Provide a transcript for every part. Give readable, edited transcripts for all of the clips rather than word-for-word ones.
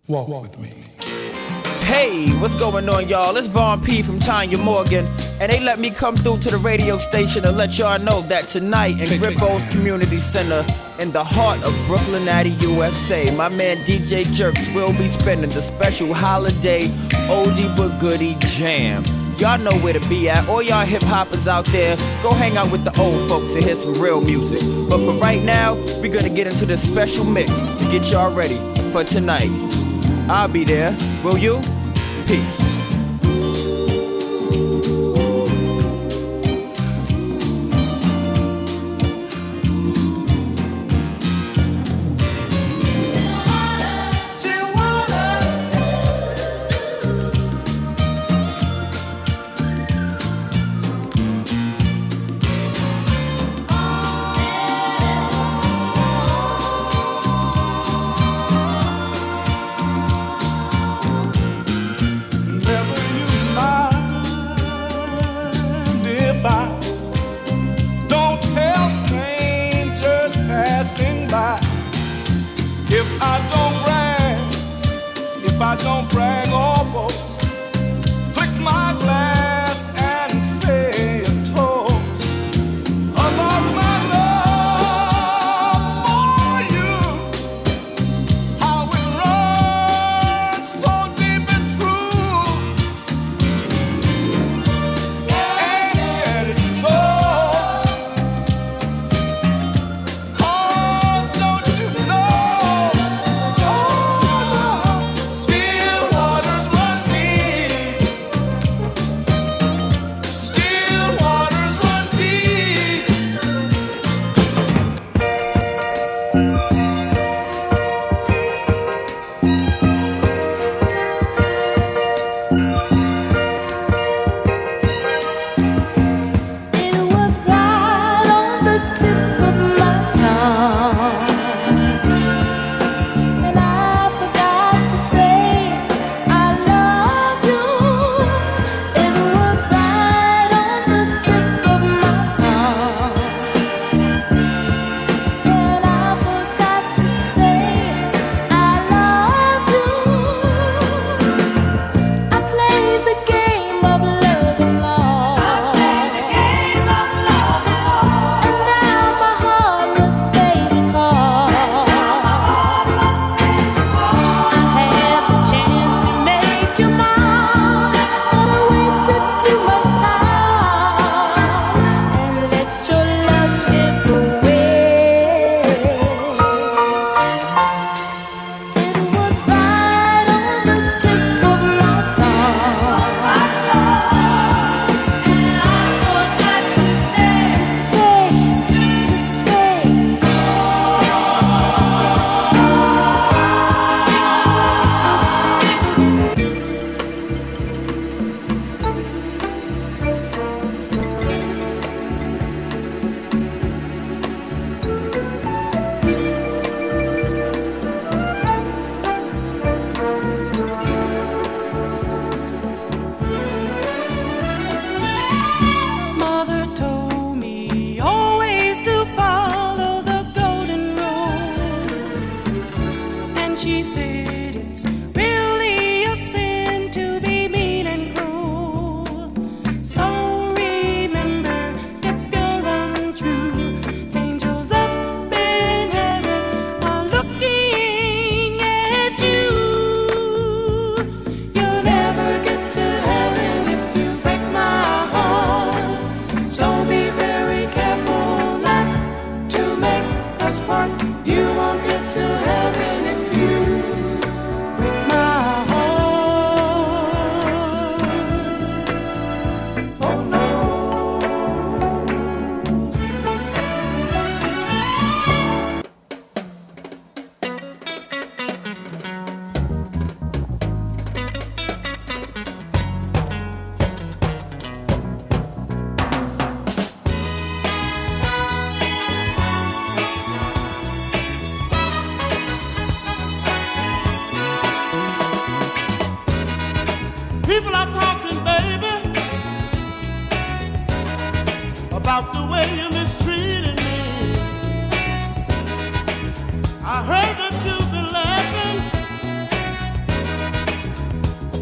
Walk with me. Hey, what's going on, y'all? It's Von P from Tanya Morgan, and they let me come through to the radio station to let y'all know that tonight in Grippo's Community Center in the heart of Brooklyn, USA, my man DJ Jerks will be spinning the special holiday oldie but goodie jam. Y'all know where to be at. All y'all hip-hoppers out there, go hang out with the old folks and hear some real music. But for right now, we're gonna get into this special mix to get y'all ready for tonight. I'll be there. Will you? Peace. I don't brag or boast, click my glass and say a toast about my love for you, how it runs so deep and true, and yet it's so, 'cause don't you know, people are talking, baby, about the way you mistreated me. I heard that you've been laughing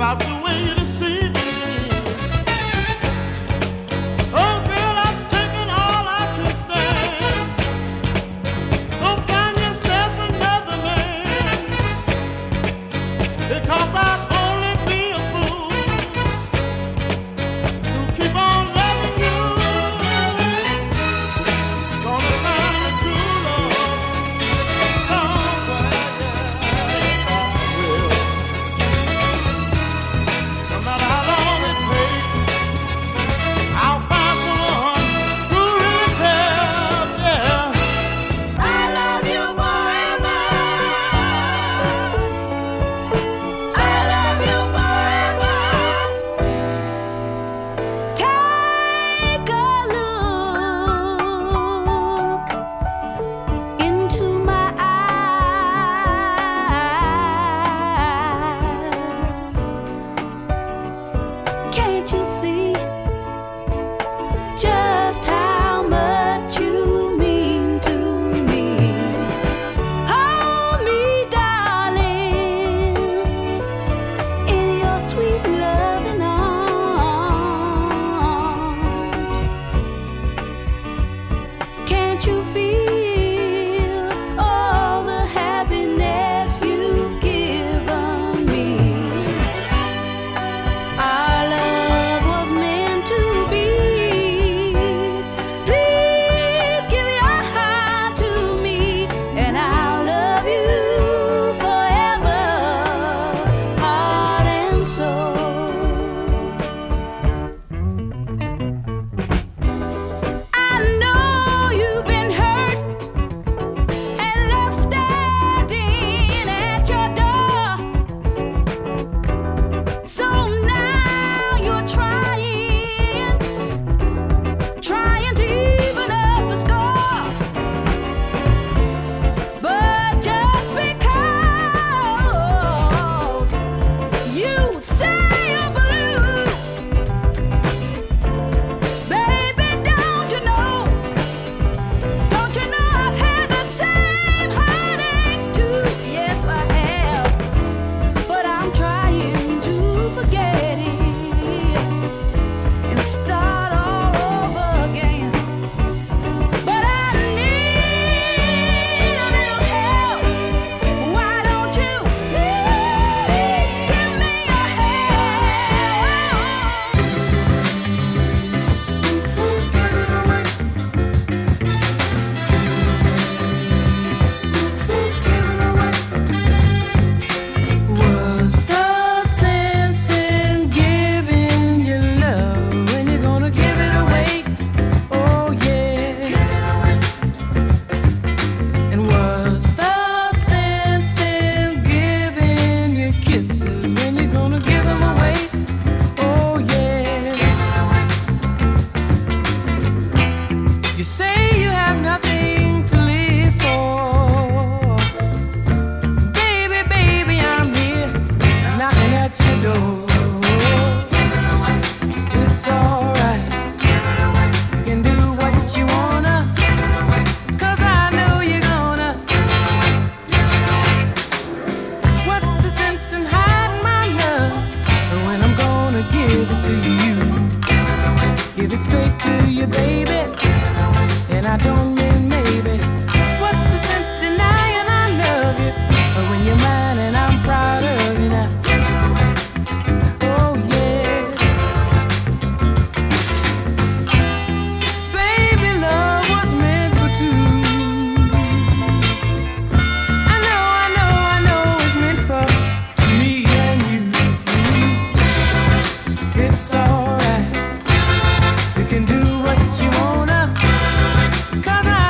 It's alright, you can do what you wanna, 'cause I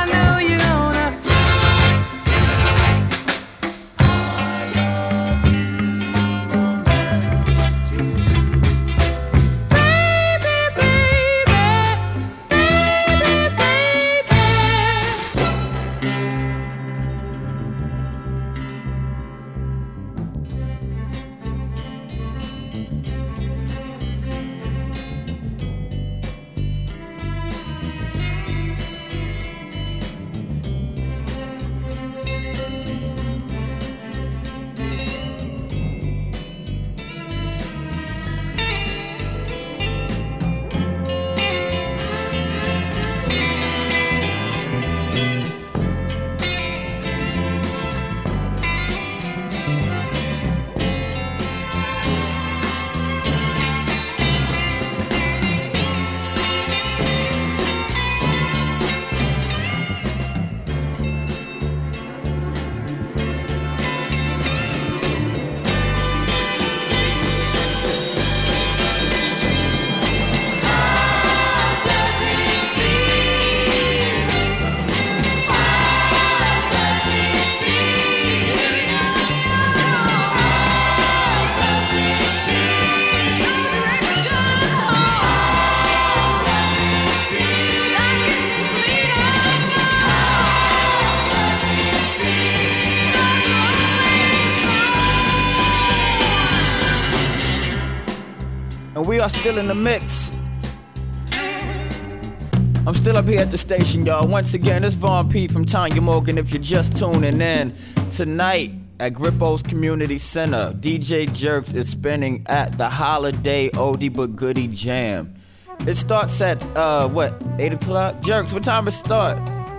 And we are still in the mix. I'm still up here at the station, y'all. Once again, it's Von P from Tanya Morgan if you're just tuning in. Tonight at Grippo's Community Center, DJ Jerks is spinning at the Holiday Oldie But Goodie Jam. It starts at, 8 o'clock? Jerks, what time it start?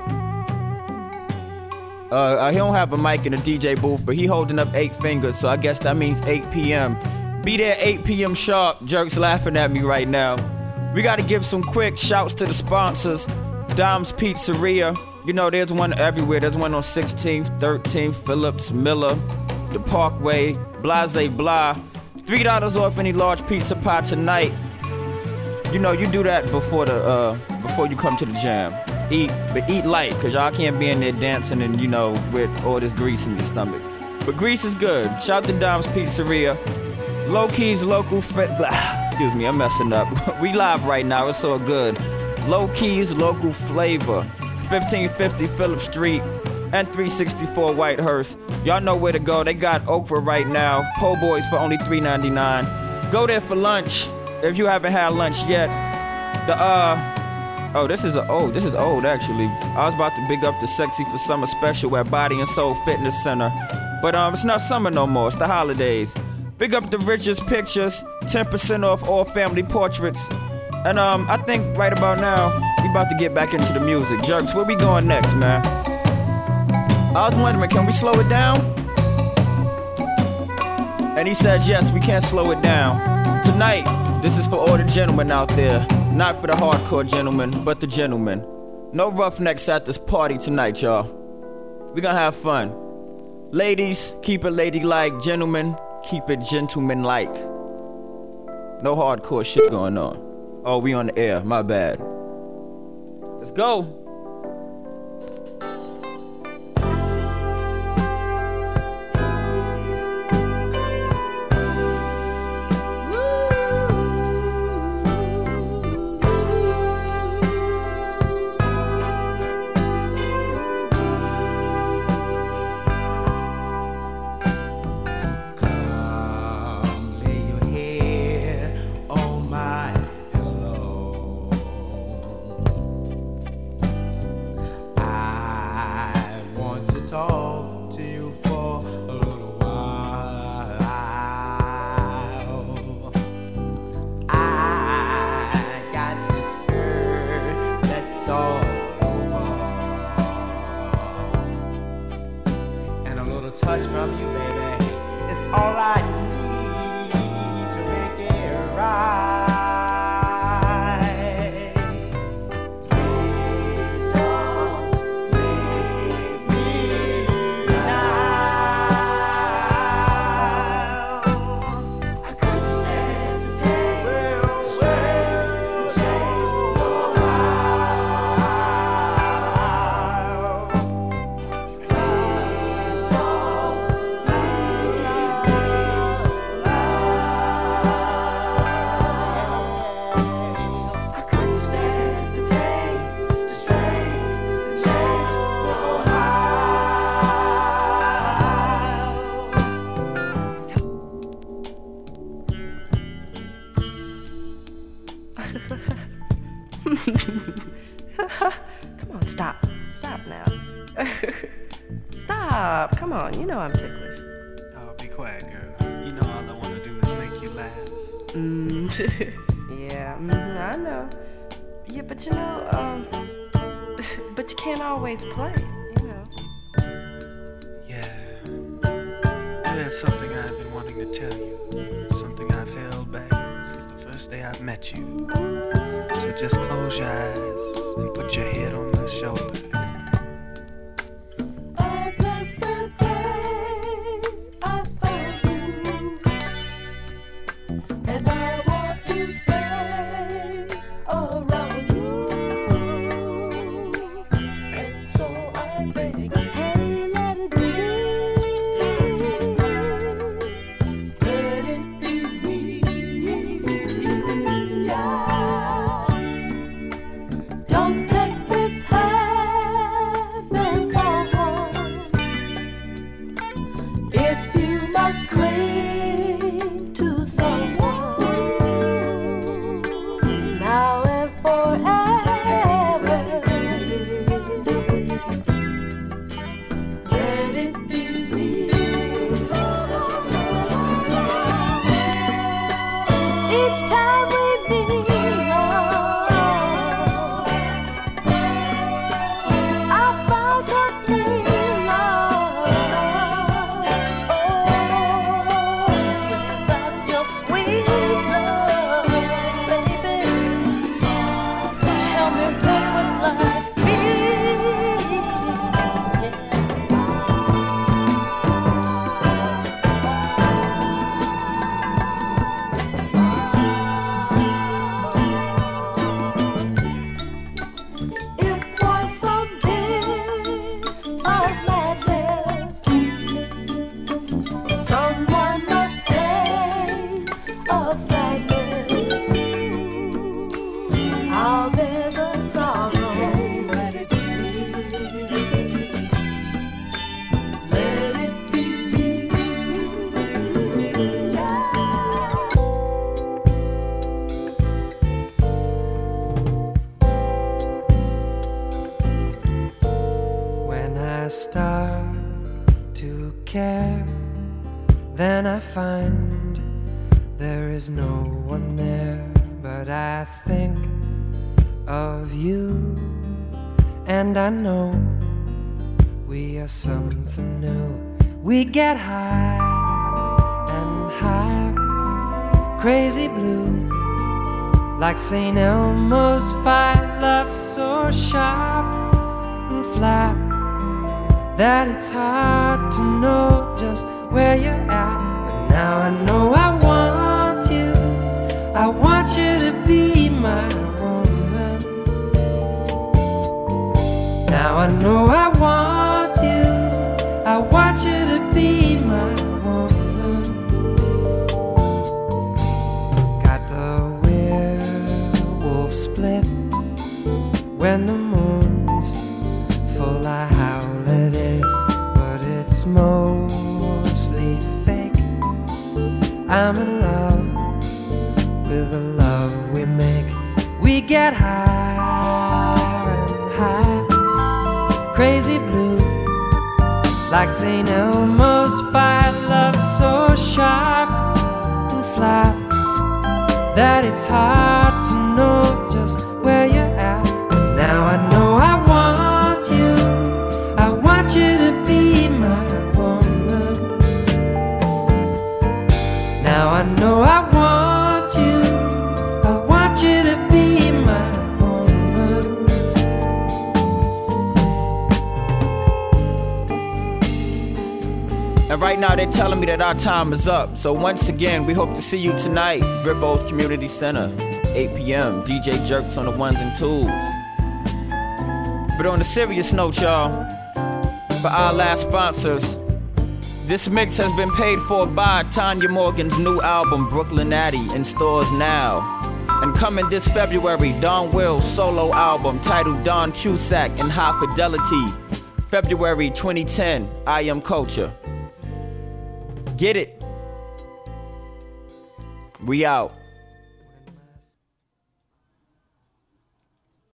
He don't have a mic in the DJ booth, but he holding up 8 fingers, so I guess that means 8 p.m. Be there 8 p.m. sharp. Jerks laughing at me right now. We gotta give some quick shouts to the sponsors. Dom's Pizzeria. You know, there's one everywhere. There's one on 16th, 13th, Phillips, Miller, the Parkway, Blase Blah. $3 off any large pizza pie tonight. You know, you do that before you come to the jam. Eat light, cause y'all can't be in there dancing and, you know, with all this grease in your stomach. But grease is good. Shout to Dom's Pizzeria. Low Keys Local excuse me, I'm messing up. We live right now, it's so good. Low Keys Local Flavor, 1550 Phillips Street and 364 Whitehurst. Y'all know where to go. They got okra right now. Po' boys for only $3.99. Go there for lunch if you haven't had lunch yet. This is old actually. I was about to big up the Sexy for Summer special at Body and Soul Fitness Center. But it's not summer no more, it's the holidays. Big up the Richest Pictures, 10% off all family portraits. And I think right about now, we about to get back into the music. Jerks, where we going next, man? I was wondering, can we slow it down? And he says, yes, we can slow it down. Tonight, this is for all the gentlemen out there. Not for the hardcore gentlemen, but the gentlemen. No roughnecks at this party tonight, y'all. We gonna have fun. Ladies, keep it ladylike. Gentlemen, keep it gentleman-like. No hardcore shit going on. Oh, we on the air, my bad. Let's go. Come on, stop now. Stop, come on, you know I'm ticklish. Oh, be quiet, girl. You know all I want to do is make you laugh. Yeah, I know. Yeah, but you know, but you can't always play, you know. Yeah, there's something I've been wanting to tell you. Something I've held back since the first day I've met you. So just close your eyes and put your head on my shoulder. I bless the day I found you, and I want to stay around you, and so I beg, hey, let it be me, yeah. Don't take this hand find there is no one there, but I think of you, and I know we are something new. We get high and high, crazy blue, like St. Elmo's fire, love so sharp and flat that it's hard to know just where you're at. But now I know I want you, I want you to be my woman. Now I know I want you, I want you to be my woman. Got the werewolf split when the moon's full, I howl at it, but it's mostly fake. I'm in love with the love we make. We get higher and high, crazy blue, like St. Elmo's fire, love so sharp and flat that it's hard to know just where you're at. Now I know I want you, I want you to be my woman. Now I know I want you, I want you to be my woman. And right now they're telling me that our time is up. So once again, we hope to see you tonight, Ripples Community Center, 8 p.m. DJ Jerks on the ones and twos. But on a serious note, y'all, for our last sponsors, this mix has been paid for by Tanya Morgan's new album, Brooklyn Addy, in stores now. And coming this February, Don Will's solo album titled Don Cusack in High Fidelity, February 2010, I Am Culture. Get it. We out.